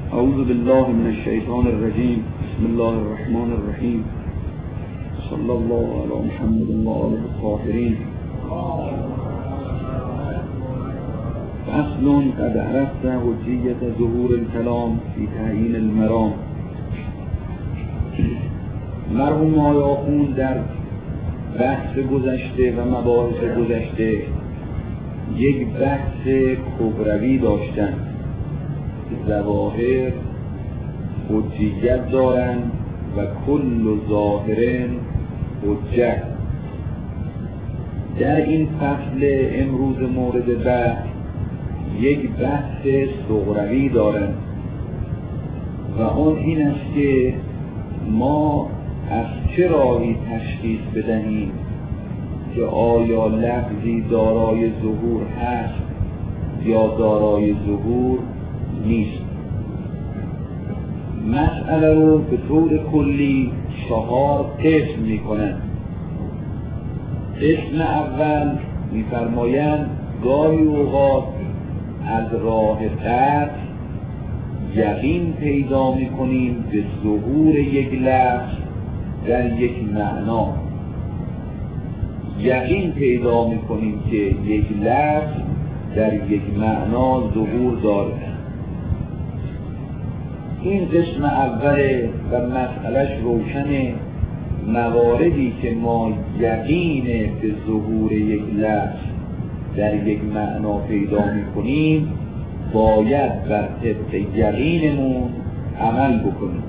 اعوذ بالله من الشیطان الرجیم. بسم الله الرحمن الرحیم. صلی الله علی محمد و آله الطاهرین. فصل قد عرفت حجیت ظهور الکلام فی تعیین المرام. مرحوم آقای آخوند در بحث گذشته و مباحث گذشته یک بحث کبروی داشتن که ظواهر حجیت دارند و کل ظاهر حجت. در این فصل امروز مورد بحث یک بحث صغروی دارند و آن این است که ما از چه راهی تشخیص بدهیم که آیا لفظی دارای ظهور هست یا دارای ظهور نیست. مسئله رو به طور کلی 4 قسم می‌کنند. قسم اول می‌فرمایند گاهی اوقات از راه قطع یقین پیدا می‌کنیم به ظهور یک لفظ در یک معنا. یقین پیدا می‌کنیم که یک لفظ در یک معنا ظهور داره. این قسم اوله و مسئلهش روشنه. مواردی که ما یقین به ظهور یک لفظ در یک معنا پیدا می‌کنیم باید بر طبق یقینمون عمل بکنیم.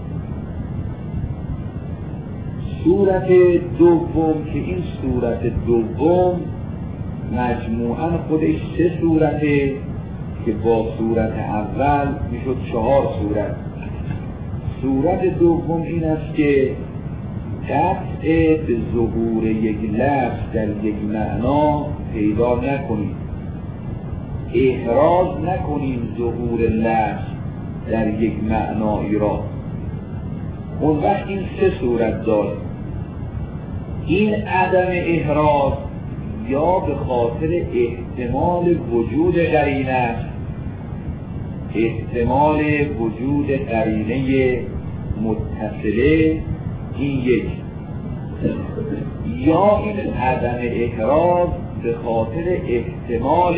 صورت دوم که این صورت دوم مجموعاً خودش 3 صورته که با صورت اول میشد 4 صورت. صورت دوم این است که قطع به ظهور یک لفظ در یک معنا پیدا نکنیم، احراز نکنیم ظهور لفظ در یک معنایی را. اون وقت این 3 صورت داره. این عدم احراز یا به خاطر احتمال وجود قرینه است، احتمال وجود قرینه متصله، این یک. یا این عدم احراز به خاطر احتمال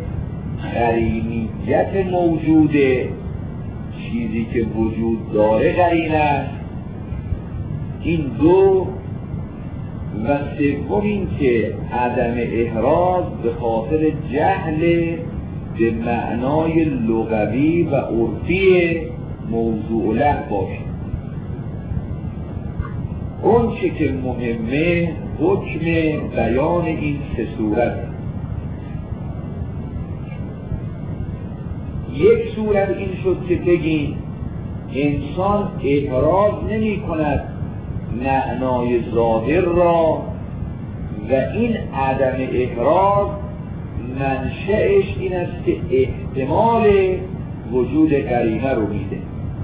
قرینیت موجوده، چیزی که وجود داره قرینه است. این 2. و سوم این که عدم احراز به خاطر جهل به معنای لغوی و عرفی موضوع لفظ باشه. اون چه که مهمه حکم بیان این 3 صورت. یک صورت این شد که بگیم انسان احراز نمی کند معنای ظاهر را و این عدم احراز منشأش این است که احتمال وجود قرینه رو میده.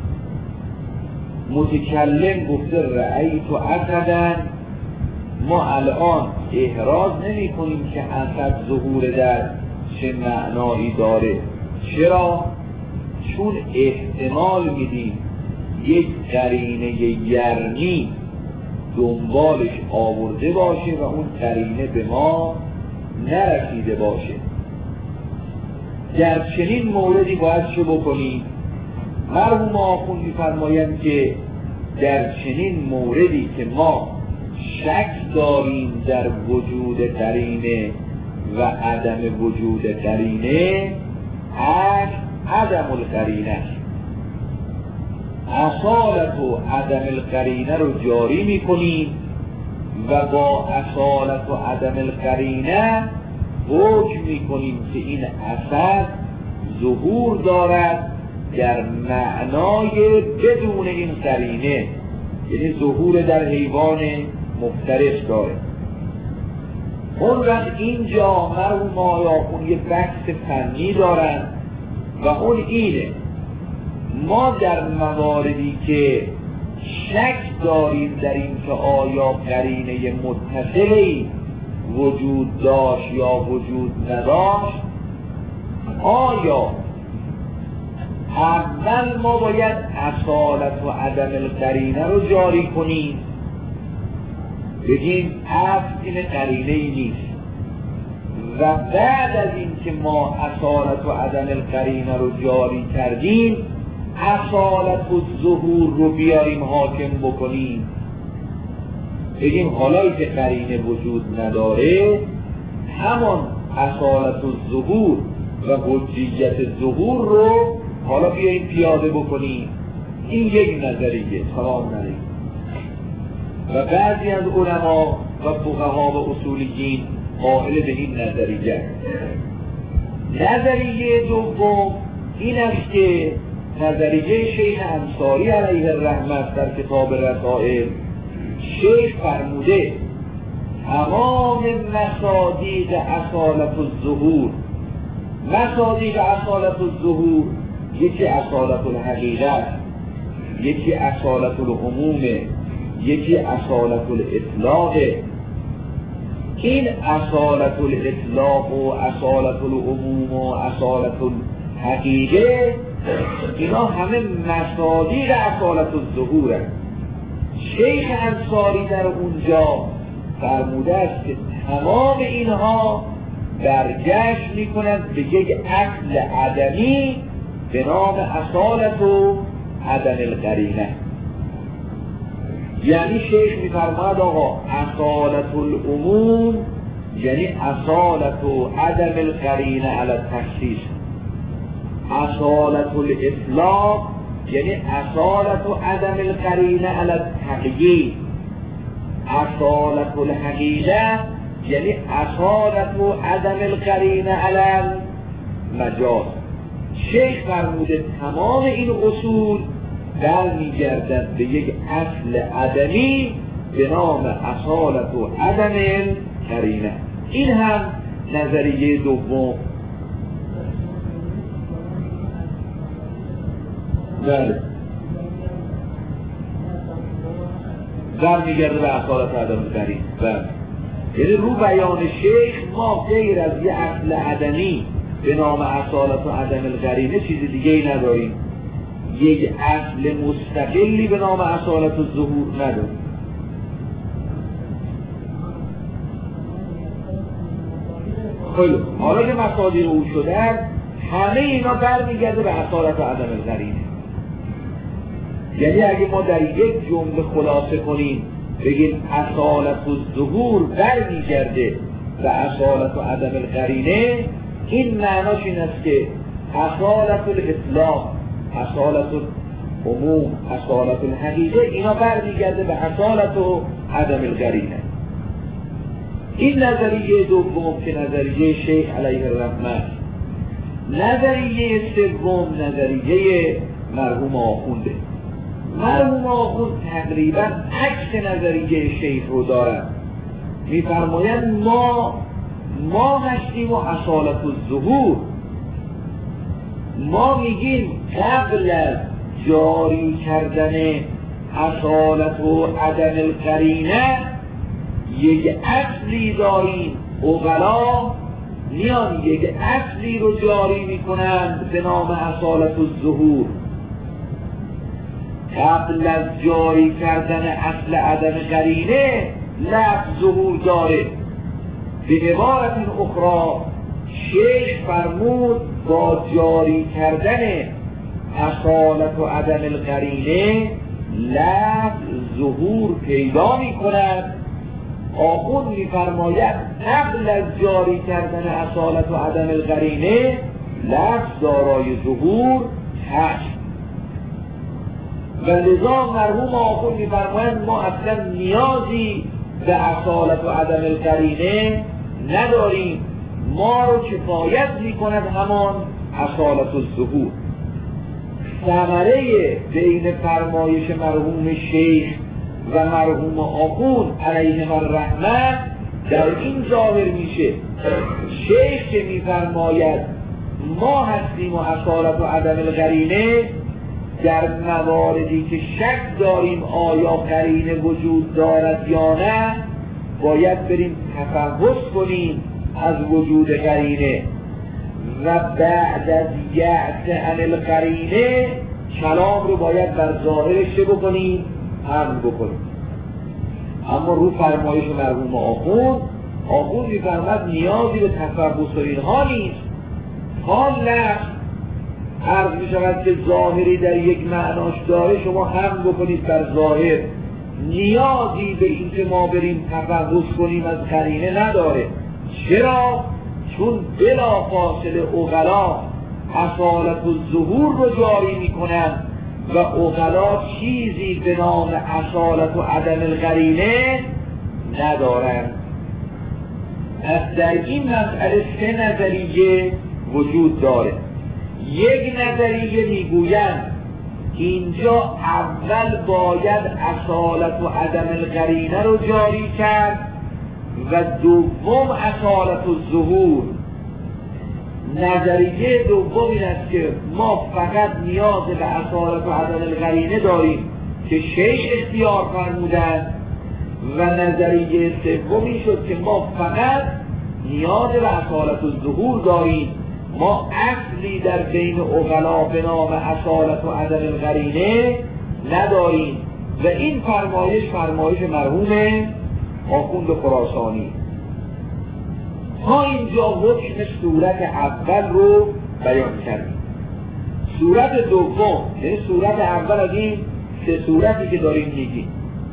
متکلم گفته رأیت اسدا، ما الان احراز نمی کنیم که اسد ظهور در چه معنایی داره. چرا؟ چون احتمال میدیم یک قرینه یرمی دنبالش آورده باشه و اون قرینه به ما نرسیده باشه. در چنین موردی باید چه بکنیم؟ مرحوم آخوند می‌فرمایند که در چنین موردی که ما شک داریم در وجود قرینه و عدم وجود قرینه، عدم القرینه، اصالت و عدم القرینه رو جاری میکنیم و با اصالت و عدم القرینه حکم میکنیم که این اثر ظهور دارد در معنای بدون این قرینه، یعنی ظهور در حیوان مفترس داره. اون وقت اینجا مرحوم آقای آخوند یه بحث فنی دارن و اون اینه: ما در مواردی که شک داریم در این که آیا قرینه متصلی وجود داشت یا وجود نداشت، آیا اول ما باید اصالت و عدم القرینه رو جاری کنیم، بگیم اصل این قرینه ای نیست، و بعد از این که ما اصالت و عدم القرینه رو جاری کردیم اصالت و ظهور رو بیاریم حاکم بکنیم، بگیم حالا که قرینه وجود نداره همان اصالت و ظهور و حجیت ظهور رو حالا بیاییم پیاده بکنیم. این یک نظریه. سلام علیکم. و بعضی از علما و فقها و اصولیین قائل به این نظریه. نظریه دوم این است که نظریه شیخ انصاری علیه الرحمت در کتاب رسائل، شیخ فرموده تمام مصادیق اصالت الظهور، مصادیق اصالت الظهور یکی اصالت الحقیقت، یکی اصالت العموم، یکی اصالت الاطلاق. این اصالت الاطلاق و اصالت العموم و اصالت الحقیقه اینا همه مصادیق اصالت الظهور هست. شیخ انصاری در اونجا فرموده است که تمام اینها برگشت میکنند به یک اصل عدمی به نام اصالت و عدم القرینه. یعنی شیخ میفرماید آقا اصالت العموم یعنی اصالت و عدم القرینه علی التخصیص، اصالت الاطلاق یعنی اصالت و عدم القرینه علی التقیید، اصالت الحقیقه یعنی اصالت و عدم القرینه علی المجاز. شیخ فرموده تمام این اصول برمیگردد به یک اصل عدمی به نام اصالت و عدم القرینه. این هم نظریه دوم. بله برمیگرده به اصالت و عدم القرینه. بله یعنی رو بیان شیخ ما غیر از یک اصل عدمی به نام اصالت و عدم القرینه چیز دیگه ای نداریم، یک اصل مستقلی به نام اصالت و ظهور نداریم. خیلی حالا که مصادیق او شده همه اینا برمیگرده به اصالت و عدم القرینه. یعنی اگه ما در یک جمله خلاصه کنیم بگیم اصالت و ظهور برمیگرده به اصالت و عدم القرینه، این معناش این است که اصالت الاطلاق، اصالت العموم، اصالت الحقیقه اینا برمیگرده به اصالت و عدم القرینه. این نظریه دوم که نظریه شیخ علیه الرحمت. نظریه سوم نظریه مرحوم آخونده. مرحوم آخوند تقریبا عکس نظریه شیخ رو دارن، میفرمایند ما هستیم و اصالت الظهور. ما میگیم قبل از جاری کردن اصالت و عدم القرینه یک اصلی داریم، عقلا میان یک اصلی رو جاری میکنند به نام اصالت الظهور. قبل از جاری کردن اصل عدم قرینه لفظ ظهور داره. به عبارت اخرى شیخ فرمود با جاری کردن اصالت و عدم القرینه لفظ ظهور پیدا می کند. آخوند می فرماید قبل از جاری کردن اصالت و عدم القرینه لفظ دارای ظهور هست و لذا مرحوم آخوند می فرماید ما اصلا نیازی به اصالت و عدم القرینه نداریم، ما رو کفایت می کند همان اصالت الظهور. ثمره بین فرمایش مرحوم شیخ و مرحوم آخوند علیهم الرحمت در این ظاهر میشه. شیخ که میفرماید ما هستیم و اصالت و عدم القرینه در مواردی که شک داریم آیا قرینه وجود دارد یا نه باید بریم تفحص کنیم از وجود قرینه، و بعد از یأس عن القرینه کلام رو باید بر ظاهرش چه بکنیم؟ حمل بکنیم. اما رو فرمایش مرحوم آخوند می‌فرماد نیازی به تفرس و اینها نیست. حال لفظ عرض می‌شود که ظاهری در یک معناش داره، شما حمل بکنید بر ظاهر، نیازی به این که ما بریم تفرس کنیم از قرینه نداره. چرا؟ چون بلا فاصله عقلا اصالت الظهور رو جاری میکنن و عقلا چیزی به نام اصالت و عدم القرینه ندارن. از در این مسئله 3 نظریه وجود داره. یک نظریه میگویند اینجا اول باید اصالت و عدم القرینه رو جاری کرد و دوم اصالت الظهور. نظریه دوم این است که ما فقط نیاز به اصالت و عدم القرینه داریم که شیء اختیار فرمودند و نظریه سوم این شد که ما فقط نیاز به اصالت الظهور داریم، ما اصلی در بین عقلا به نام اصالت و عدم القرینه نداریم. و این فرمایش مرحوم آخوند خراسانی. ها اینجا حکم صورت اول رو بیان کردیم. صورت دوم، یعنی صورت اول از این 3 صورتی که داریم میگیم،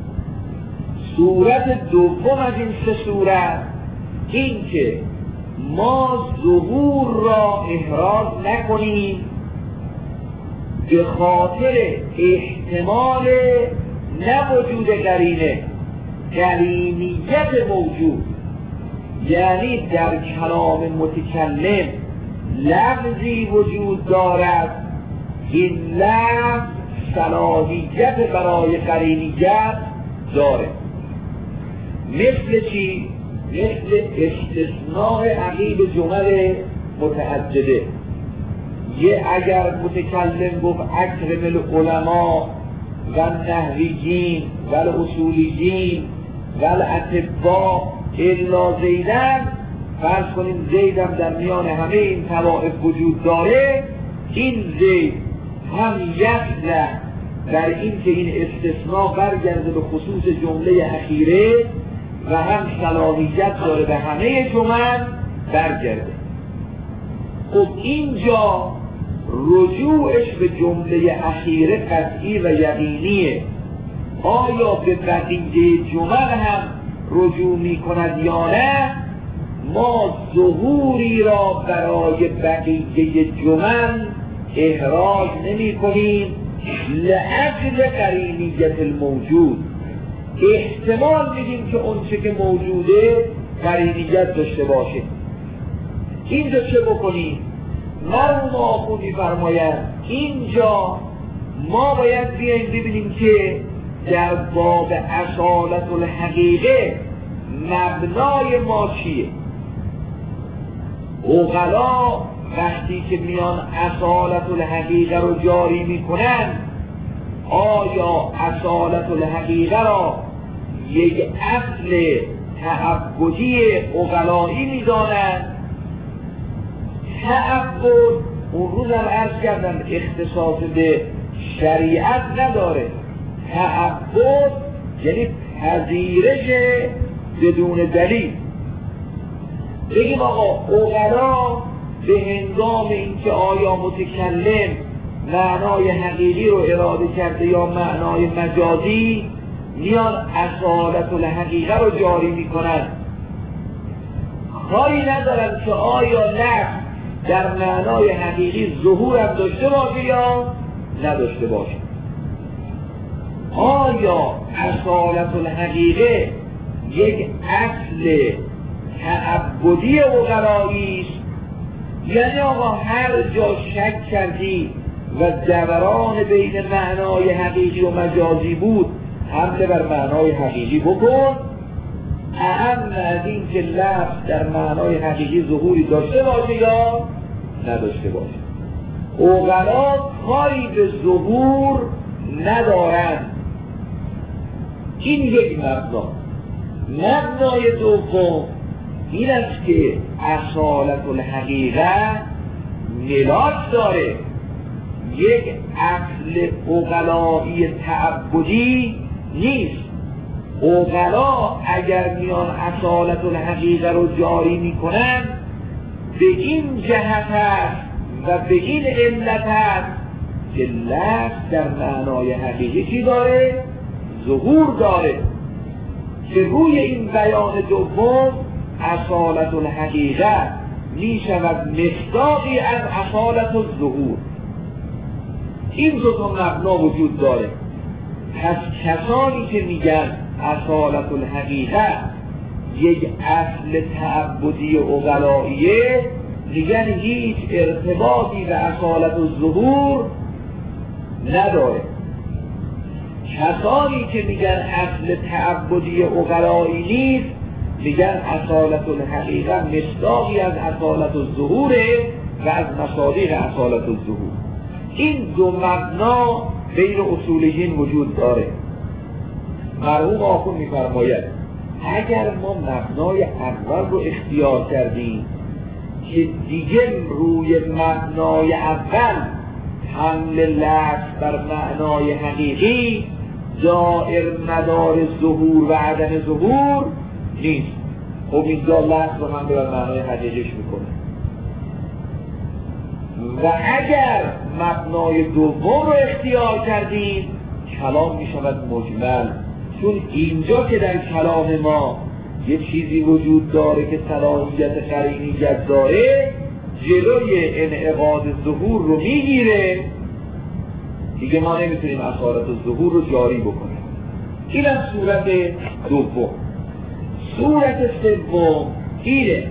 صورت دوم از این 3 صورت این که ما ظهور را احراز نکنیم به خاطر احتمال نوجود قرینه، قرینیت موجود، یعنی در کلام متکلم لفظی وجود دارد، این لفظ صلاحیت برای قرینیت داره. مثل چی؟ مثل استثناء عقیب جمل متعدده. اگر متکلم گفت اکرم العلماء و نحویین و اصولیین و اطباء الا زیدن، فرض کنیم زیدم در میان همه این طوائف وجود داره، این زید هم یقضه در این که این استثناء برگرده به خصوص جمله اخیره و هم صلاحیت داره به همه جمل برگرده. خب اینجا رجوعش به جمله اخیره قطعی و یقینیه. آیا به بقیه جمل هم رجوع می کند یا نه؟ ما ظهوری را برای بقیه جمل احراج نمی کنیم لأجل قرینیت الموجود. احتمال میدیم که اون چه که موجوده قرینیت داشته باشه. اینجا چه بکنیم؟ مرحوم آخوند می‌فرمایند اینجا ما باید بیاییم ببینیم که در باب اصالت الحقیقه مبنای ما چیه. عقلا وقتی که میان اصالت الحقیقه رو جاری میکنن، آیا اصالت الحقیقه را یک اصل تعبدی عقلایی میدانند؟ تعبد اون روز هم عرض کردم اختصاص به شریعت نداره. تعبد یعنی پذیرش بدون دلیل. بگیم آقا عقلا به هنگام اینکه آیا متکلم معنای حقیقی رو اراده کرده یا معنای مجازی، میان اصالت الحقیقه رو جاری میکنن، کاری ندارن که آیا لفظ در معنای حقیقی ظهور هم داشته باشه یا نداشته باشه. آیا اصالت الحقیقه یک اصل تعبدی عقلایی است، یعنی آقا هر جا شک کردی و دوران بین معنای حقیقی و مجازی بود حمله بر معنای حقیقی بکن، اهم از این که لفظ در معنای حقیقی ظهوری داشته باشه یا نداشته باشه. عقلا کاری به ظهور ندارند. این یک مبنا. مبنای دوم این است که اصالت الحقیقه ملاک داره، یک اصل عقلایی تعبدی نیست. عقلا اگر میان اصالت الحقیقه رو جاری میکنن به این جهت است و به این علت است که لفظ در معنای حقیقی چی داره؟ ظهور داره، که روی این بیان دوم اصالت الحقیقه می شود مصداقی از اصالت الظهور. این دو تا مبنا وجود داره. پس کسانی که میگن اصالت الحقیقه یک اصل تعبدی عقلاییه، میگن هیچ ارتباطی به اصالت الظهور نداره. کسانی که میگن اصل تعبدی عقلایی نیست، میگن اصالت الحقیقه مصداقی از اصالت الظهوره و از مصادیق اصالت الظهور. این دو مبنا بین اصولیین وجود داره. مرحوم آخوند میفرماید اگر ما مبنای اول رو اختیار کردیم که دیگه روی مبنای اول حمل لفظ بر معنای حقیقی دائر مدار ظهور و عدم ظهور نیست، خب اینجا لفظ رو هم بر معنای حقیقیش میکنه. و اگر مبنای دوم رو اختیار کردیم کلام میشود مجمل، چون اینجا که در کلام ما یه چیزی وجود داره که صلاحیت قرینیت داره، جلوی انعقاد ظهور رو میگیره، دیگه ما نمیتونیم اصالت الظهور رو جاری بکنیم. این هم صورت دوم. صورت سوم اینه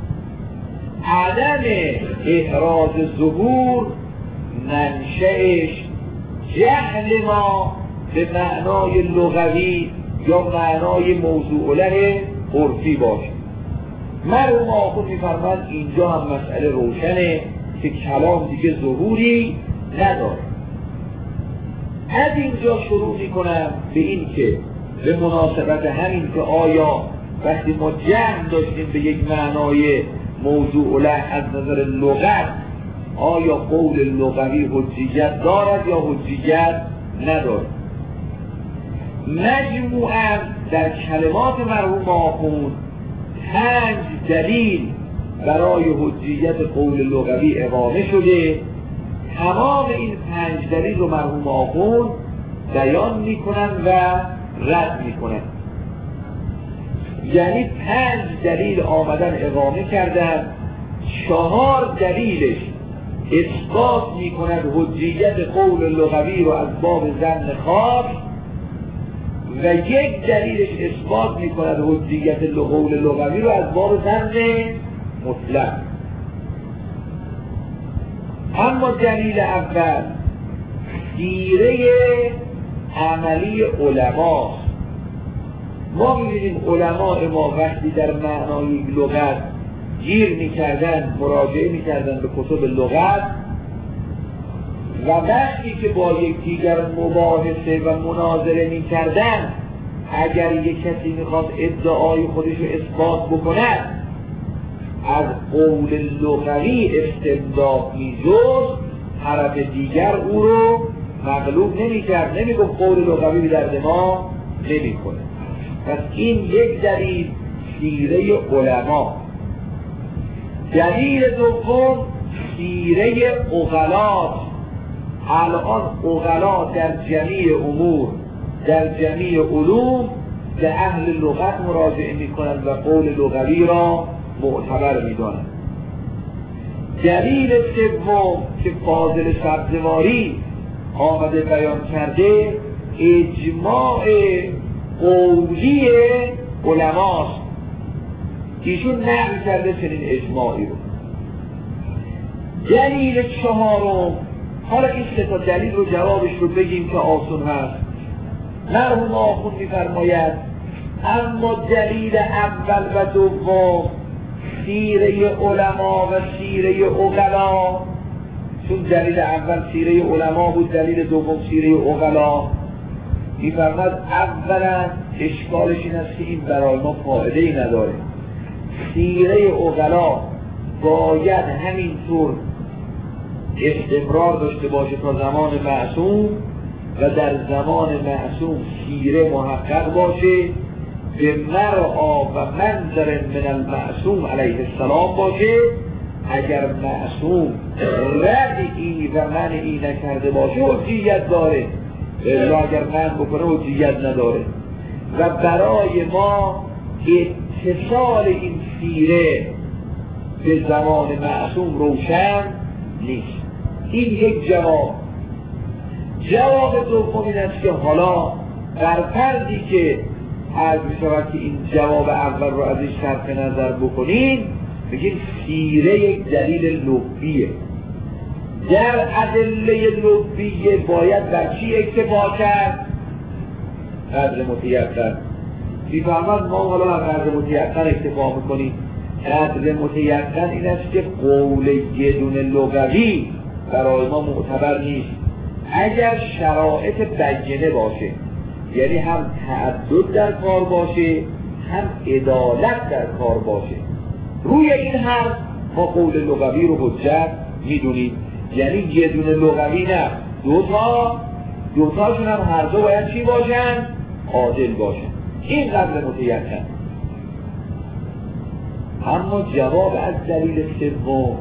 عدم احراز ظهور منشأش جهل ما به معنای لغوی یا معنای موضوع له عرفی باشه. مرحوم آخوند میفرماید اینجا هم مسئله روشنه که کلام دیگه ظهوری نداره. از اینجا شروع میکنم به این که به مناسبت همین که آیا وقتی ما جمع داشتیم به یک معنای موضوع له از نظر لغت، آیا قول لغوی حجیت دارد یا حجیت ندارد؟ مجموعاً در کلمات مرحوم آخوند 5 دلیل برای حجیت قول لغوی اقامه شده. تمام این 5 دلیل رو مرحوم آخوند بیان میکنن و رد میکنن. یعنی 5 دلیل آمدن اقامه کردن، 4 دلیلش اثبات میکند حجیت قول لغوی رو از باب ظن خاص و 1 دلیلش اثبات میکند حجیت قول لغوی رو از باب ظن مطلق. اما دلیل اول سیره عملی علماست. ما می‌بینیم علماء ما وقتی در معنای لغت گیر می‌کردن، مراجعه می‌کردن به کتب لغت و وقتی که با یکدیگر مباحثه و مناظره می‌کردن، اگر یک کسی می‌خواد ادعای خودش رو اثبات بکند از قول لغوی استمداد می‌جست، طرف دیگر او رو مغلوب نمی‌کرد، نمی‌گفت قول لغوی به درد ما نمی‌خوره. پس این یک دلیل سیره علما. دلیل دوم سیره عقلا. الان عقلا در جمیع امور، در جمیع علوم به اهل لغت مراجعه می‌کنند و قول لغوی را معتبر می‌دانند. دلیل سوم که فاضل سبزواری آمده بیان کرده اجماع قولی علماست. ایشون نقل کرده چنین اجماعی رو. دلیل چهارم، حالا این 3 تا دلیل رو جوابش رو بگیم که آسون هست. مرحوم آخوند می‌فرماید اما دلیل اول و دوم سیره علما و سیره عقلا، چون دلیل اول سیره علما بود، دلیل دوم سیره عقلا، می‌فرماید اولا اشکالش این است که این برای ما فایده‌ای نداره. سیره عقلا باید همینطور استمرار داشته باشه تا زمان معصوم و در زمان معصوم سیره محقق باشه، به مرعا و منظر من المعصوم علیه السلام باشه. اگر معصوم ردعی و منعی نکرده باشه حجیت داره، یا اگر من بکنه حجیت نداره. و برای ما اتصال این سیره به زمان معصوم روشن نیست. این یک جواب. جواب دوم این است که حالا در فردی که عرض می‌شود که این جواب اول رو ازش صرف نظر بکنیم، بگیم سیره یک دلیل لغویه. در ادله لغویه باید بر چی اکتفا کرد؟ قدر متیقن. می‌فهمد ما حالا بر قدر متیقن اکتفا می‌کنیم. قدر متیقن این است که قول یه دونه لغوی برای ما معتبر نیست اگر شرایط بیانه باشه، یعنی هم تعدد در کار باشه هم عدالت در کار باشه. روی این حرف ما قول لغوی رو حجت میدونیم، یعنی یه دونه لغوی نه، دوتاشون هم هر دو باید چی باشن؟ عادل باشن. این قدر متیقن. اما جواب از دلیل سوم،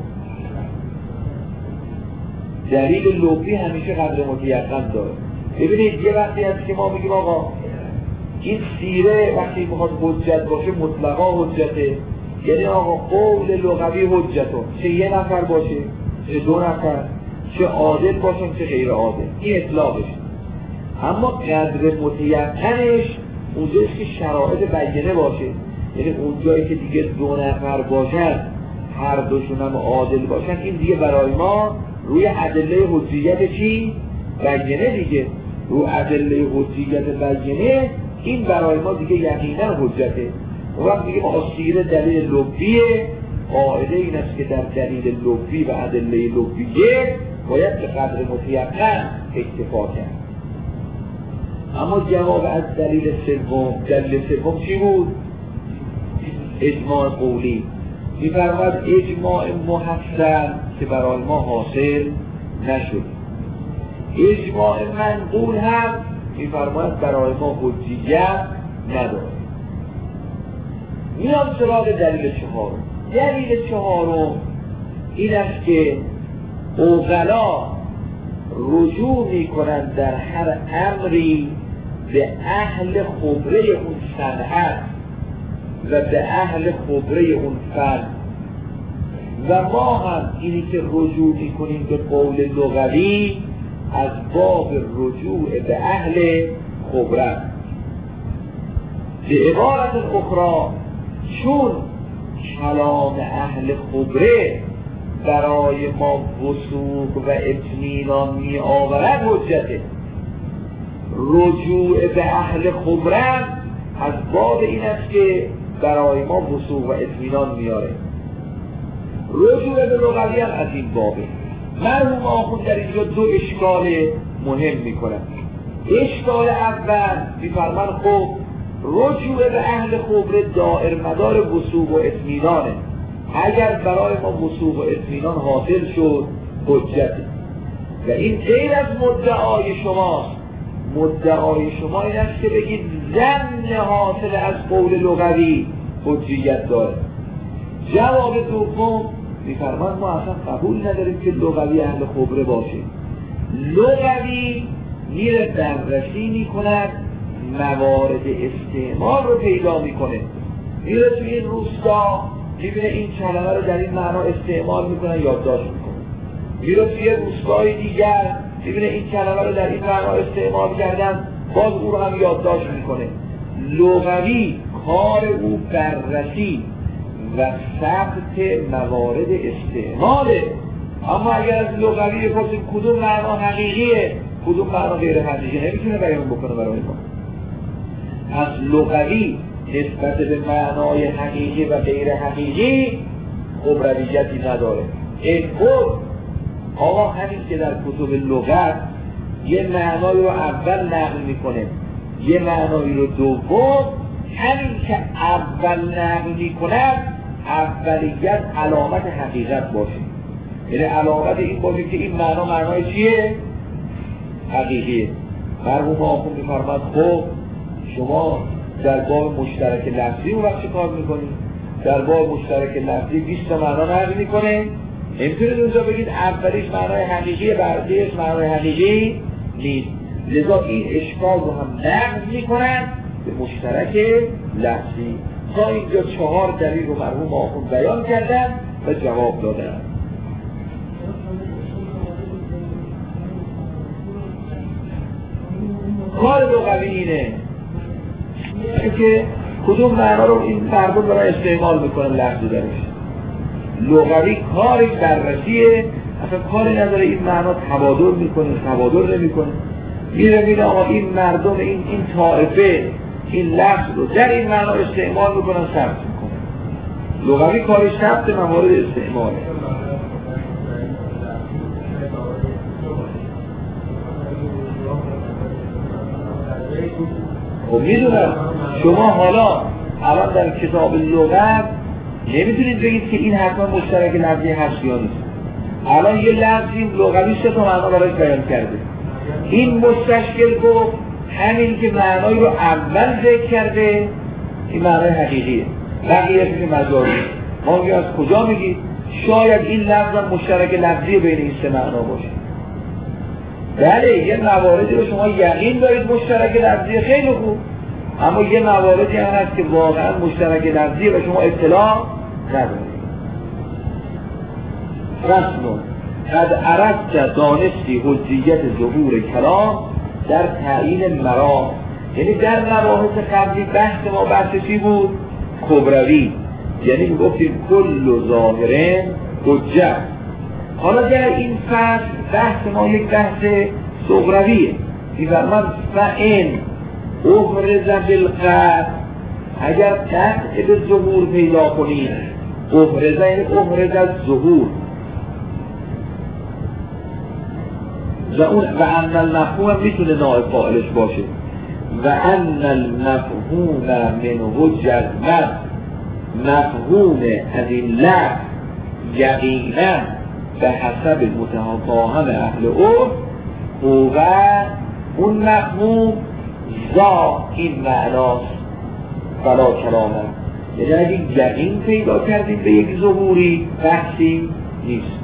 دلیل لغوی همیشه قدر متیقن داره. ببینید یه وقتی هست که ما میگیم آقا این سیره وقتی میخواد حجت باشه مطلقا حجته، یعنی آقا قول لغوی حجته، چه یه نفر باشه چه دو نفر، چه عادل باشن چه غیر عادل، این اطلاقش. اما قدر متیقنش اونجاییست که شرایط بیانه باشه، یعنی اونجایی که دیگه دو نفر باشن هر دوشون هم عادل باشن، این دیگه برای ما روی ادله حجیت چی؟ بیانه دیگه. رو ادله حجیت بیانه این برای ما دیگه یقینا حجته. اون وقت دیگه ما سیره دلیل لغویه. قاعده این است که در دلیل لغوی و ادله لغویه باید به قدر متیقن اکتفا کرد. اما جواب از دلیل سوم چی بود؟ اجماع قولی. می‌فرماید اجماع محسن که برای ما حاصل نشد. اجماع منقول هم می‌فرماید برای ما حجیت نداره. میام سراغ دلیل چهارم. دلیل چهارم این است که عقلا رجوع می‌کنند در هر امری به اهل خبره اون صنعت و به اهل خبره اون فن. و ما هم اینی که رجوع میکنیم به قول لغوی از باب رجوع به اهل خبره. به عبارت اخرى چون کلام اهل خبره برای ما وثوق و اطمینان می آورد حجته، رجوع به اهل خبره از باب این است که برای ما وثوق و اطمینان میاره. رجوع به لغوی هم از این بابه. مرحوم آخوند در اینجا دو اشکال مهم میکنن. اشکال اول میفرمان خب رجوع به اهل خبره دائر مدار وثوق و اطمینانه، اگر برای ما وثوق و اطمینان حاصل شد حجته. و این غیر از مدعای شماست. مدعای شما این است که بگید ضمن حاصل از قول لغوی حجیت داره. جواب دوم میفرمان ما اصلا قبول نداریم که لغوی اهل خبره باشه. لغوی میره بررسی میکند، موارد استعمال رو پیدا میکنه، میره توی این روستا میبینه این کلمه رو در این معنا استعمال میکنن یادداشت میکنه، میره توی روستای دیگر میبینه این کلمه رو در این معنا استعمال کردن باز او رو هم یادداشت میکنه. لغوی کار او بررسی و ثبت موارد استعماله. اما اگر از لغوی بپرسیم کدوم معنا حقیقیه کدوم معنا غیر حقیقی، نمیتونه بیان بکنه برای ما. از لغوی نسبت به معنای حقیقی و غیر حقیقی خبرویتی نداره. این خود آقا همین که در کتب لغت یه معنای رو اول نقل میکنه یه معنای رو دوم، همین که اول نقل میکنه اولیت علامت حقیقت باشه. یعنی علامت این باشه که این معنا معنای چیه؟ حقیقیه. مرحوم آخوند می‌فرماد خب شما در باب مشترک لفظی اون وقت چه کار میکنید؟ در باب مشترک لفظی 20 تا معنا نقل میکنه، نمیتونید اونجا بگید اولیش معنای حقیقیه بعدیش معنای حقیقی نیست. لذا این اشکال رو هم نقل میکنن به مشترک لفظی. تا اینجا 4 دلیل رو مرحوم آخوند بیان کردن و جواب دادن. کار لغوی اینه که کدوم معنا رو این مردم برای استعمال میکنن لفظی درش. لغوی کارش بررسیه، اصلا کاری نداره این معنا تبادل میکنه تبادل نمیکنه، میره آقا این مردم این طائفه این لفظ رو در این معنا استعمال میکنن ثبت میکنن. لغوی کارش ثبت موارد استعماله. خب میدونم شما حالا الان در کتاب لغت نمیتونید بگید که این حتما مشترک لفظی هست یا نیست. الان یه لفظی لغوی 3 تا معنا براش بیان کرده، این مستشکل گفت همین که معنایی رو اول ذکر کرده این معنای حقیقیه، بقیه‌اش که مجازی. ما میگیم از کجا میگید؟ شاید این لفظ مشترک لفظی بین این 3 معنا باشه. بله یه مواردی رو شما یقین دارید مشترک لفظی، خیلی خوب، اما یه مواردی هم هست که واقعا مشترک لفظی و شما اطلاع ندارید. رسم قد عرفت دانستی حجیت ظهور کلام در تعیین مرام، یعنی در مباحث قبلی بحث ما بحث چی بود؟ کبروی، یعنی میگفتیم کل ظاهرین حجت. حالا در این فصل بحث ما یک بحث صغرویه. میفرماد فإن احرز بالقطع، اگر قطع به ظهور پیدا کنید، احرز یعنی احرز از ظهور، و ان المفهوم میتونه نائب فاعلش باشه، و ان المفهوم من حجت مفهوم از این لفظ یقینا به حسب متفاهم اهل عرف و اون مفهوم ذا این معناست فلا کلامه. یعنی اگه یقین پیدا کردیم به یک ظهوری بحثی نیست.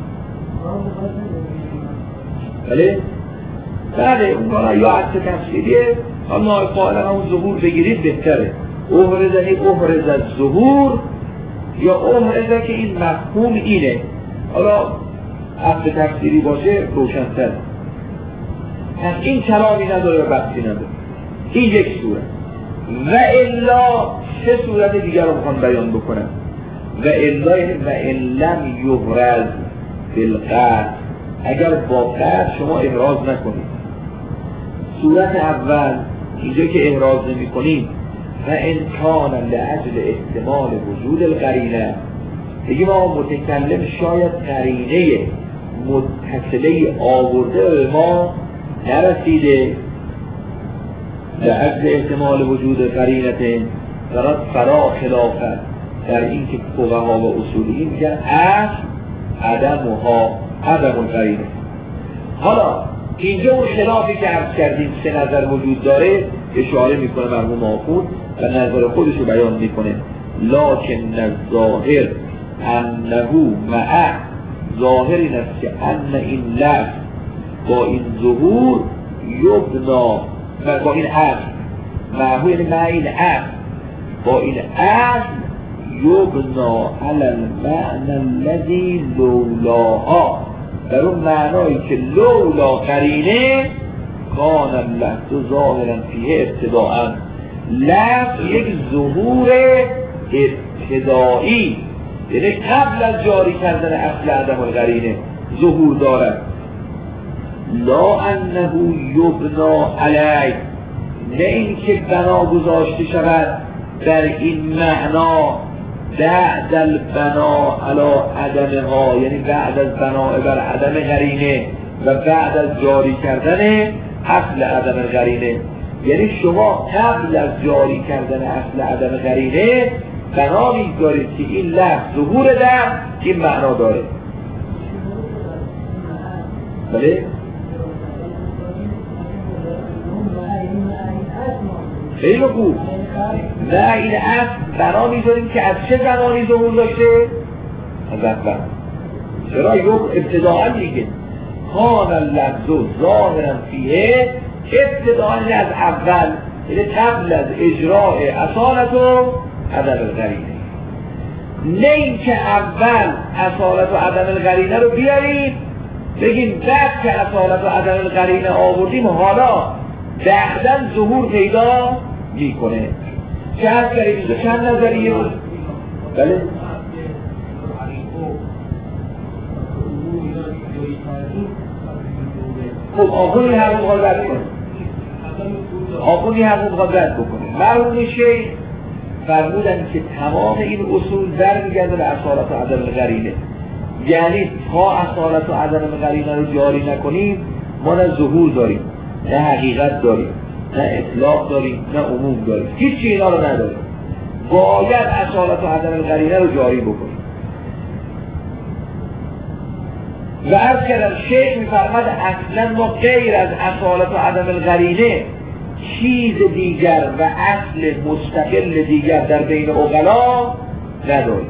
بله اون کارا یا عکس تفسیریه، اما قائلا اون ظهور بگیرید بهتره. احرز از ظهور یا احرز که این مفهوم اینه. حالا عکس تفسیری باشه روشن‌تر. پس این کلامی نداره و بحثی نداره. این یک صورت. و الا 3 صورت دیگر رو میخوان بیان بکنم. و الا یعنی و لم یحرز بالقطع، اگر با قطع شما احراز نکنید. صورت اول اینجا که احراز نمی کنید و امکانا لعجل احتمال وجود القرینه، بگیم آقا متکلم شاید قرینه متصله آورده به ما نرسیده، لعجل احتمال وجود قرینه درات فرا خلافه در این که فقها و اصولیین میگن اصل عدم القرینه. حالا اینجا اون خلافی که عرض کردیم 3 نظر وجود داره اشاره میکنه مرحوم آخوند و نظر خودش رو بیان میکنه. لکن الظاهر انه مع ظاهر این است که ان این لفظ با این ظهور یبنا با این اصل معهو یعنی مع این اصل با این اصل یبنا علی المعنى الذی لولاها، در اون معنایی که لولا قرینه کان اللفظ ظاهرا فیه ابتداء، لفظ یک ظهور ابتدایی یعنی قبل از جاری کردن اصل عدم القرینه ظهور دارد. لا انه یبنا علی، نه این که بنا گذاشته شود در این معنا بعد البنا علی عدمها، یعنی بعد از بنا بر عدم قرینه و بعد از جاری کردن اصل عدم قرینه. یعنی شما قبل از جاری کردن اصل عدم قرینه بنا می‌گذارید که این لفظ ظهور در این معنا داره. بله؟ خیلی خوب. نه این اصل بنا میذاریم که از چه زمانی ظهور داشته؟ از اول. چرا یک ابتداعا دیگه کان اللفظ ظاهرا فیه، ابتداعا از اول، یعنی قبل از اجراء اصالت و عدم القرینه. نه این که اول اصالت و عدم القرینه رو بیاریم بگیم بعد که اصالت و عدم القرینه آوردیم حالا بعداً ظهور پیدا میکنه. چه هست کردیم اینجا؟ چند نظریه بود؟ بله؟ خب آخونی هم مقال رد کنه، آخونی هم مقال رد بکنه. مرحوم شیخ فرمودن که تمام این اصول برمیگرده به اصالت و عدم القرینه. یعنی تا اصالت و عدم القرینه رو جاری نکنیم ما نه ظهور داریم، نه حقیقت داریم، نه اطلاق داریم، نه عموم داریم، هیچی اینا رو نداریم. باید اصالت و عدم القرینه رو جاری بکنیم. و عرض کردم شیخ میفرماد اصلا ما غیر از اصالت و عدم القرینه چیز دیگر و اصل مستقل دیگر در بین عقلا نداریم.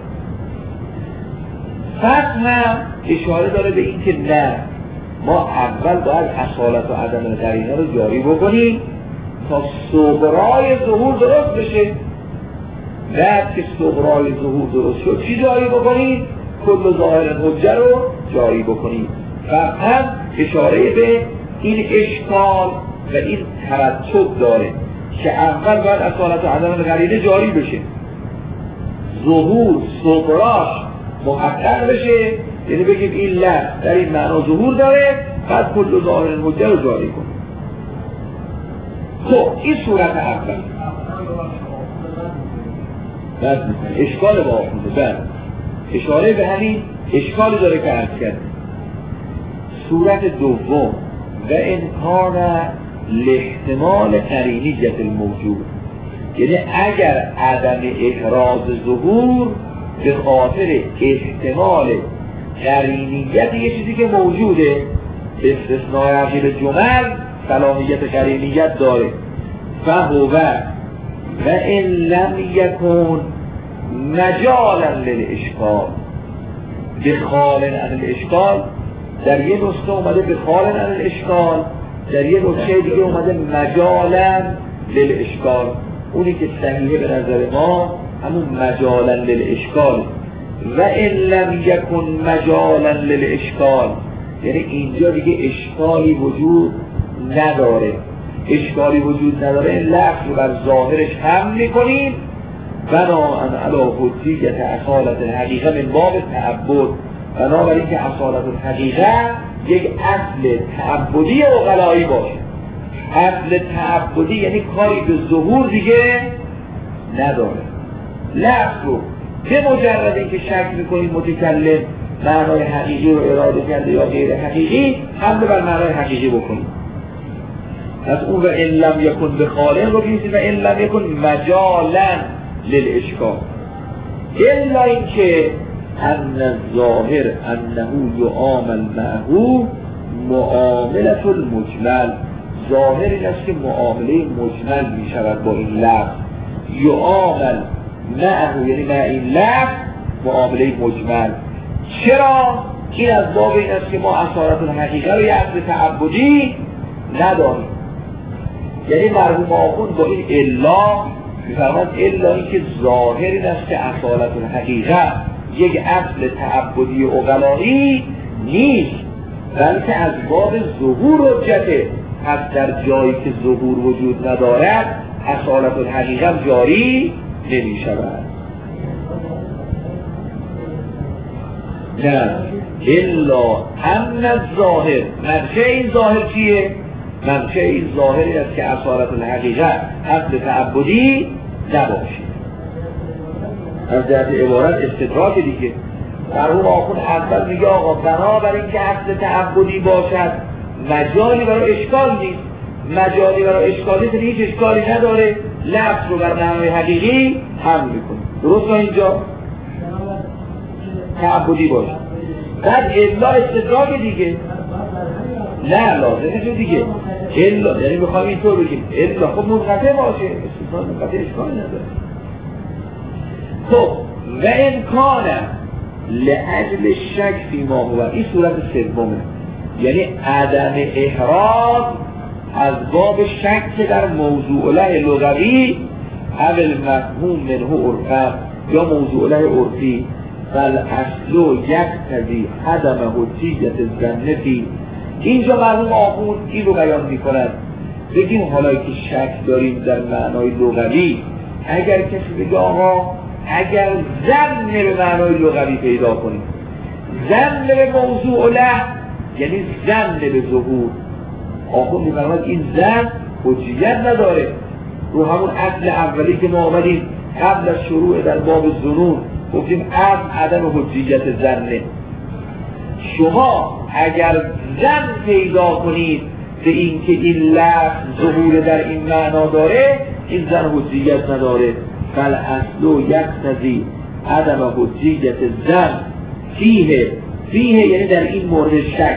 پس هم اشاره داره به این که نه، ما اول باید اصالت و عدم القرینه رو جاری بکنیم تا صغرای ظهور درست بشه. بعد که صغرای ظهور درست شد چی جاری بکنیم؟ کل ظاهر حجه رو جاری بکنیم. و هم اشاره به این اشکال و این ترتب داره که اول باید اصالت و عدم القرینه جاری بشه، ظهور صغراش محقق بشه، یعنی بگیم این لفظ در این معنا ظهور داره، بعد کل ظاهر حجه رو جاری کنیم. خب این صورت اول اشکال با آخونده. بعد اشاره به همین اشکالی داره که عرض کرد. صورت دوم و امکان لاحتمال قرینیت الموجود، یعنی اگر عدم احراز ظهور به خاطر احتمال قرینیت یه چیزی که موجوده، استثناء عقیل جمل صلاحیت قرینیت داره، فهو و ان لم یکن مجالا للاشکال بخال عن الاشکال. در یه نسخه اومده بخال عن الاشکال، در یه نسخه دیگه اومده مجالا للاشکال. اونی که صحیحه به نظر ما همون مجالا للاشکال. و ان لم یکن مجالا للاشکال یعنی اینجا دیگه اشکالی وجود نداره. اشکالی وجود نداره، لفظ رو بر ظاهرش حمل میکنیم بناءً علی حجیت اصالت الحقیقه من باب تعبد. بنابراین که اصالت الحقیقه یک اصل تعبدی عقلایی باشه. اصل تعبدی یعنی کاری به ظهور دیگه نداره. لفظ رو به مجرد اینکه شک میکنیم متکلم معنای حقیقی رو اراده کرده یا غیر حقیقی، حمله بر معنای حقیقی بکنیم. از اون و ان لم یکن بخالق رو بیسیم و ان لم یکن مجالا للاشکال، الا اینکه ان الظاهر انه یعامل معه معاملة المجمل. ظاهر این است که معامله مجمل می شود با این لفظ. یعامل معه یعنی مع این لفظ معامله مجمل. چرا؟ این از باب این است که ما اصالت الحقیقه رو یه اصل تعبدی نداریم. یعنی مرحوم آخوند با این الا میفرماند الا این که ظاهر این است که اصالت الحقیقه یک اصل تعبدی عقلایی نیست، بلکه از باب ظهور حجته. پس در جایی که ظهور وجود ندارد اصالت الحقیقه جاری نمی شود. نه الا ان الظاهر، منشه این ظاهر چیه؟ منشه این ظاهری است که اصالت الحقیقه اصل تعبدی نباشید. از جهت عبارت استدراک دیگه. مرحوم آخوند اول میگه آقا بنابراین که اصل تعبدی باشد مجالی برای اشکال نیست. مجالی برای اشکال نیست، هیچ اشکالی نداره، لفظ رو بر معنای حقیقی حمل میکنه. درست تا اینجا تعبدی باشه. بعد الا استدراک دیگه. نه لازمه دیگه الا، یعنی میخوایم اینطور بگیم الا خب منقطع باشه، استثناء منقطع اشکالی نداره. خب و امکانم لأجل شک فی ما هو، این صورت سومه، یعنی عدم احراز از باب شک در موضوع له لغوی اول مفهوم منه عرفا یا موضوع له عرفی بل اصل یقتضی عدم حجیت الظن فی. اینجا مرحوم آخوند این رو بیان میکنند، بگیم حالا که شک داریم در معنای لغوی، اگر کسی بگه آقا اگر ظن به معنای لغوی پیدا کنیم، ظن به موضوع له یعنی ظن به ظهور، آخوند میفرماید این ظن حجیت نداره رو همون اصل اولی که ما آمدیم قبل از شروع در باب الظنون گفتیم عدم حجیت ظنه. شما اگر ظن پیدا کنید به این که این لفظ ظهور در این معنا داره، این ظن حجیت نداره. بل اصل یقتضی عدم حجیت ظن فیه یعنی در این مورد شک.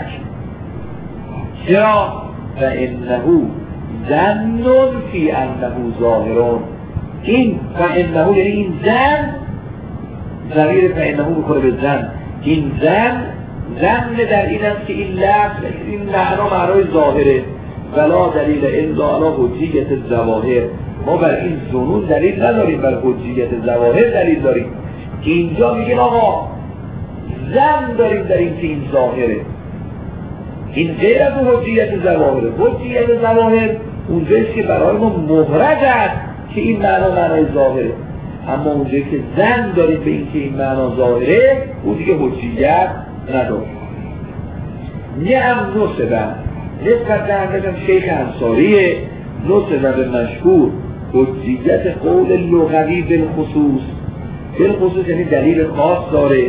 چرا؟ فانه ظن فی انه ظاهرون. این فانه یعنی این ظن، ضمیر فانه میخوره به ظن، این ظن در این است که این لفظ این معنا معنای ظاهره، ولا دلیل الا علی حجیت الظواهر. ما بر این ظنون دلیل نداریم، بر حجیت الظواهر دلیل داریم. اینجا میگیم آقا ظن داریم در این که این ظاهره، این غیر از حجیت الظواهره. حجیت الظواهر اونجاییست که برای ما مهرج است که این معنا معنای ظاهره، اما اونجایی که ظن داریم به این که این معنا ظاهره اون دیگه حجیت نداره. نعم نصبن نسبت در شیخ انصاریه، نصبن به مشهور حجیت قول لغوی بالخصوص یعنی دلیل خاص داره،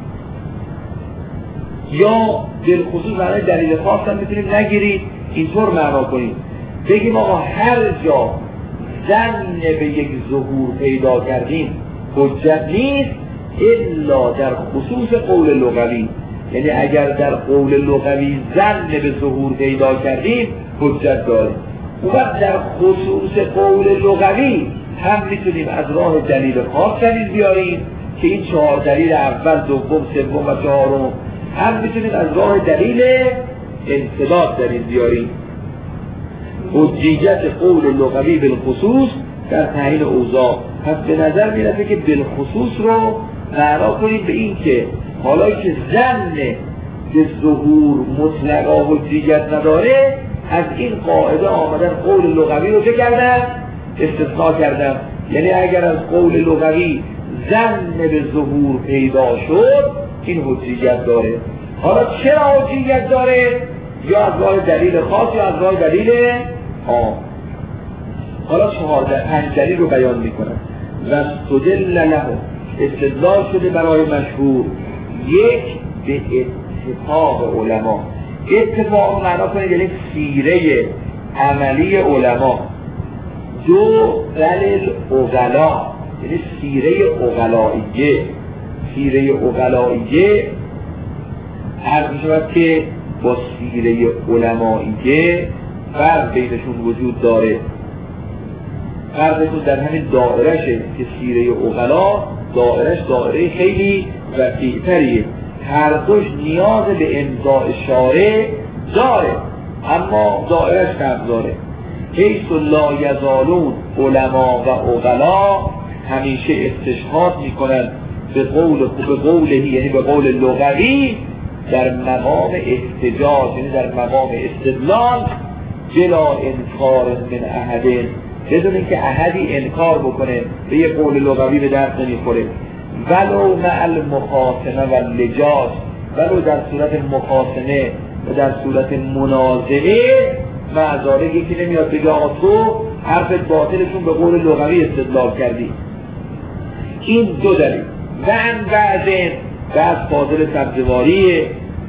یا بالخصوص معنی دلیل خاص هم میتونیم نگیرید، اینطور معنا کنیم بگیم آقا هر جا ظن به یک ظهور پیدا کردیم حجت نیست الا در خصوص قول لغوی، یعنی اگر در قول لغوی ظن به ظهور پیدا کردیم حجت داریم. و در خصوص قول لغوی هم میتونیم از راه دلیل خاص دلیل بیاریم که این 4 دلیل اول، دوم، سوم و چهارم، هم میتونیم از راه دلیل انسداد دلیل بیاریم. حجیت قول لغوی بالخصوص در تعیین اوضاع. پس به نظر میرسه که بالخصوص رو معنا کنیم به این که حالا که ظن به ظهور مطلقا حجیت نداره، از این قاعده آمدن قول لغوی رو چه کردن؟ استثناء کردن. یعنی اگر از قول لغوی ظن به ظهور پیدا شد این حجیت داره. حالا چرا حجیت داره؟ یا از راه دلیل خاص یا از راه دلیل عام. حالا 5 دلیل رو بیان میکنم. و استدل له استدلال شده برای مشهور، یک به اتفاق علما. اتفاق معنا کنید یعنی سیره عملی علما. 2 دلیل اغلا یعنی سیره اغلائیه. سیره اغلائیه عرض میشود که با سیره علمائیه فرق بینشون وجود داره. فرقشون در همین دائرشه که سیره اغلا دائرش دائره خیلی وسیع‌تریه، هر دوش نیاز به امضاء شارع داره اما دائرش کم داره. حیث لا یزالون علما و اغلا همیشه استشهاد میکنن به قوله یعنی به قول لغوی در مقام احتجاج، یعنی در مقام استدلال، بلا انکار من احدین، بدون اینکه احدی انکار بکنه به یه قول لغوی به دست نمیخوره. ولو مع المخاصمه و لجاج، ولو در صورت مخاصمه و در صورت منازعه معذاره یکی نمیاد بگه آقا تو حرفت باطلشون به قول لغوی استدلال کردی. این 2 دلیل. و بعدین بعد فاضل سبزواریه.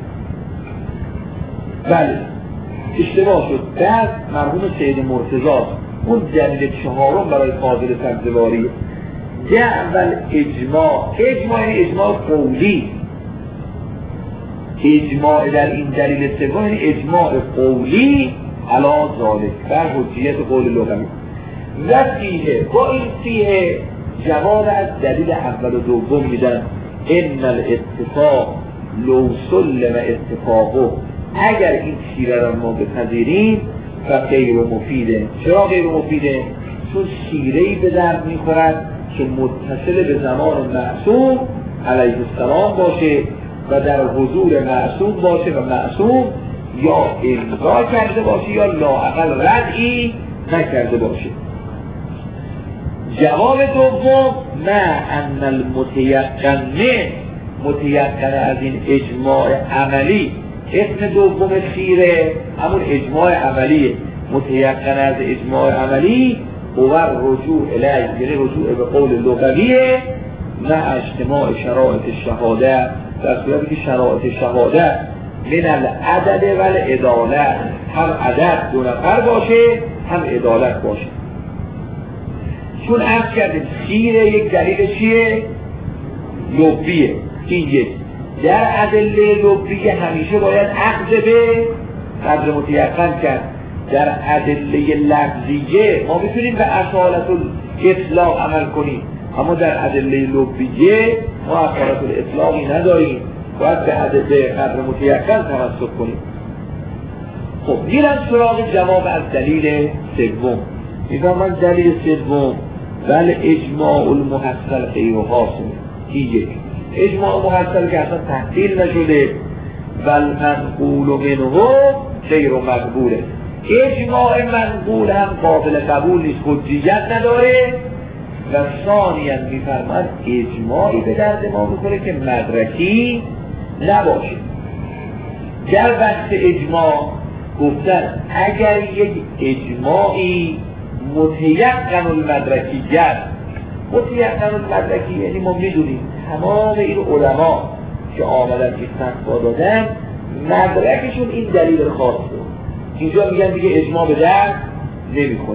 بله اشتباه شد، بعد مرحوم سید مرتضی اون دلیل 4 برای فاضل سبزواریه. اول اجماع یعنی اجماع قولی. اجماع در این دلیل سوم یعنی اجماع قولی علا ذالک بر حجیت قول لغوی. و فیه با این فیه جواب از دلیل اول و دوم میدن. ان الاتفاق لو سلم اتفاقه، اگر این شیره را ما بپذیریم و غیر مفیده. چرا غیر مفیده؟ چون شیره‌ای به درد میخورد که متصل به زمان معصوم علیه السلام باشه و در حضور معصوم باشه و معصوم یا الغا کرده باشه یا لااقل ردعی نکرده باشه. جواب دوم نه ان المتیقن متیقن از این اجماع عملی. اسم دوم خیره همون اجماع عملیه. متیقن از اجماع عملی هو رجوع الیه، یعنی رجوع به قول لغویه نه اجتماع شرایط شهاده، در صورتی که شرایط شهاده من العدد و العدالت، هم عدد دو نفر باشه هم عدالت باشه. چون عرض کردیم خیره یک دلیل چیه؟ لغویه. این یک در ادله لغویه همیشه باید عقد به قدر متیقن کرد. در ادله لفظیه ما میتونیم به اصالت الاطلاق عمل کنیم، اما در ادله لغویه ما اصالت الاطلاقی نداریم، باید به ادله قدر متیقن توسط کنیم. خب میرم سراغ جواب از دلیل سوم. میگم من دلیل سوم بل اجماع المحصل غیر حاصل. یک اجماع محصل که اصلا تحصیل نشده بل منقول منه غیر مقبوله. اجماع منقول هم قابل قبول نیست، حجیت نداره. و ثانیاً میفرماد اجماعی به درد ما میکنه که مدرکی نباشه. در بحث اجماع گفتن اگر یک اجماعی متیقن المدرکیت، متیقن المدرکی یعنی ما میدونیم تمام این علما که آمدن که فتوا دادن مدرکشون این دلیل خاصه. اینجا میگن دیگه اجماع به درد نمیخوره.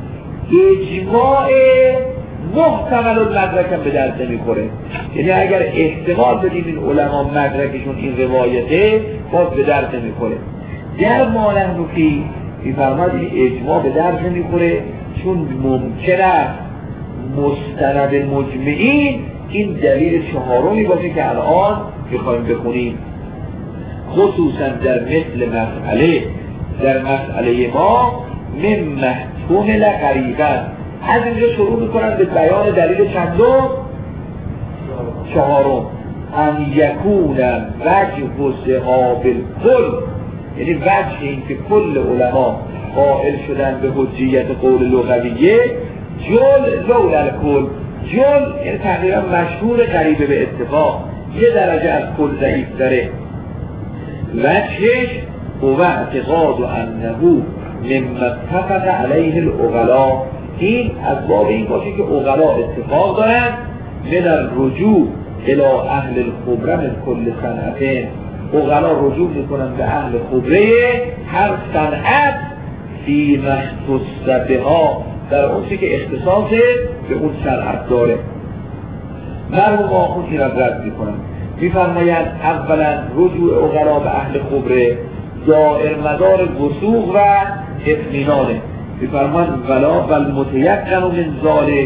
اجماع محتمل المدرک هم به درد نمیخوره، یعنی اگر احتمال بدیم این علما مدرکشون این روایته باز به درد نمیخوره. در ما نحن فی میفرماد این اجماع به درد نمیخوره چون ممکنه مستند مجمعین این دلیل چهارمی باشه که الان میخوایم بخونیم. خصوصا در مسئله ما من محتمل قریبا. از اینجا شروع میکنن به بیان دلیل چندم؟ چهارم. ان یکون وجه ذهاب الکل، یعنی وجه این که کل علما قائل شدن به حجیت قول لغویه جل لولا الکل. جل یعنی تقریبا مشهور قریبه به اتفاق، یه درجه از کل ضعیف داره. وجهش هو اعتقاد انه مما اتفق علیه العقلاء، این از باب این باشه که عقلاء اتفاق دارن من الرجوع الى اهل الخبره من کل صنعتین. عقلاء رجوع میکنن به اهل خبره هر صنعت فی مختص بها، در اون چی که اختصاص به اون صنعت داره. مرحوم آخوند این را رد میکنن، میفرماید اولا رجوع عقلاء به اهل خبره دائر مدار وثوق و اطمینانه. میفرماید ولا بل متیقن من ذالک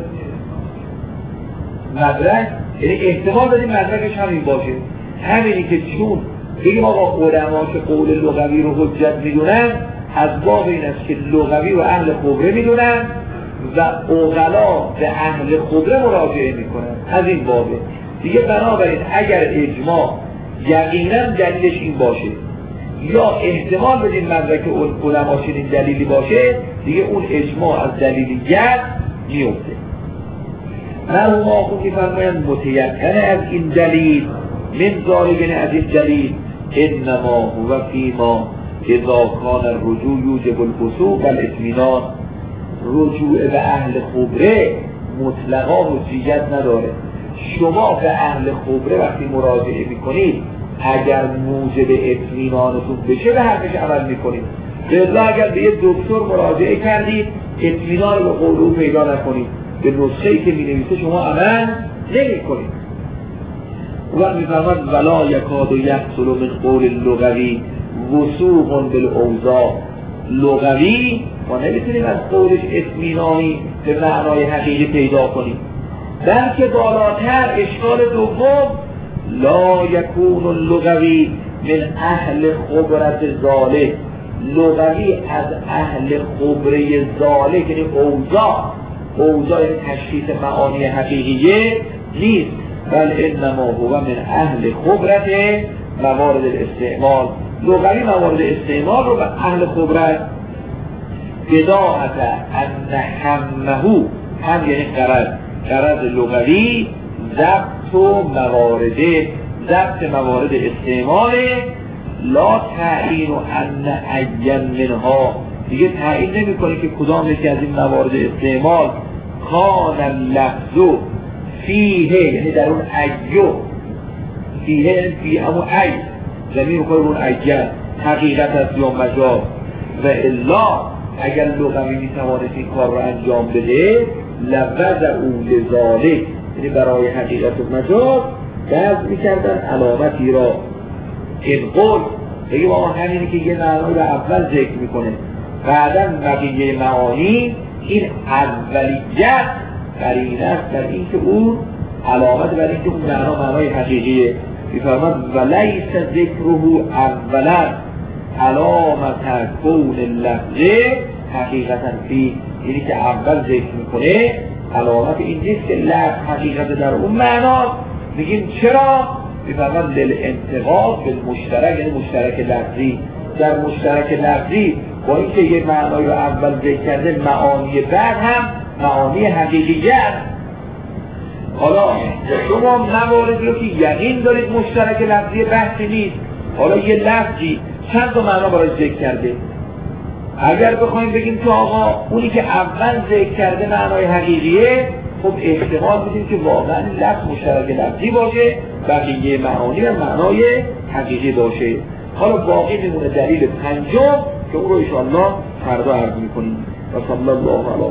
مدرک، یعنی احتمال داریم مدرکش همین باشه. همینی که چون بگیم آقا علما که قول لغوی رو حجت میدونن از باب این است که لغوی و اهل خبره میدونن و عقلا به اهل خبره مراجعه میکنن، از این بابه دیگه. بنابراین اگر اجماع یقینا دلیلش این باشه یا احتمال بدین مدرک علما چنین دلیلی باشه، دیگه اون اجماع از دلیلیت میفته. مرحوم آخوند می‌فرمایند متیقن از این دلیل من ذالک، از این دلیل انما هو فیما اذا کان الرجوع یوجب الوثوق والاطمینان. رجوع به اهل خبره مطلقا حجیت نداره. شما به اهل خبره وقتی مراجعه میکنید اگر موجب اطمینانتون بشه به حرفش عمل میکنید. لذا اگر به یه دکتر مراجعه کردید اطمینان به قول او پیدا نکنید، به نسخه‌ای که مینویسه شما عمل نمی‌کنید. و میفرماد ولا یکاد یحصل من قول اللغوی وثوق بالاوضاع. لغوی ما نمیتونیم از قولش اطمینانی به معنای حقیقی پیدا کنیم، بلکه بالاتر اشکال دوم لا یکون اللغوی من اهل خبرت ذالک. لغوی از اهل خبره ذالک یعنی اوضاع تشخیص معانی حقیقیه نیست، بل انما هو من اهل خبرت موارد الاستعمال. لغوی موارد استعمال رو به اهل خبرت بداعت ان همه، هم یعنی غرض لغوی ضبط موارد استعمال، لا تعیین ان عین منها، دیگه تعیین نمی کنه که کدام یکی از این موارد استعمال کان اللفظ فیه، یعنی در اون ایو، فیه یعنی فی امو ای زمین میکنه اون عین حقیقت است یا مجاز. و الا اگر لغوی میتوانست این کار رو انجام بده لوضع او لذالک، یعنی برای حقیقت و مجاز وضع میکردن علامتی را. این قول بگه با همینی که یه معنی رو اول ذکر میکنه، بعدا بقیه معانی، این اولیت قرینه است بر این که اون علامت بر این که اون معنای حقیقیه. میفرماد ولیس ذکره اولا علامت کون لفظ حقیقتا فی، یعنی که اول ذکر میکنه علامت این نیست که لفظ حقیقت در اون معنا. میگیم چرا؟ میفرماد للانتقاض بالمشترک، یعنی مشترک لفظی. در مشترک لفظی با اینکه یه معنای رو اول ذکر کرده معانی بعد هم معانی حقیقیه است. حالا شما مواردی رو که یقین دارید مشترک لفظی بحثی نیست، حالا یه لفظی چند تا معنا برای ذکر کرده، اگر بخوایم بگیم که آقا اونی که اول ذکر کرده معنای حقیقیه، خب احتمال میدیم که واقعا لفظ مشترک لفظی باشه، بقیه معانی و معنای حقیقی باشه. حالا باقی میمونه دلیل پنجم که اون رو انشاءالله فردا عرض میکنیم. و صلی الله علیه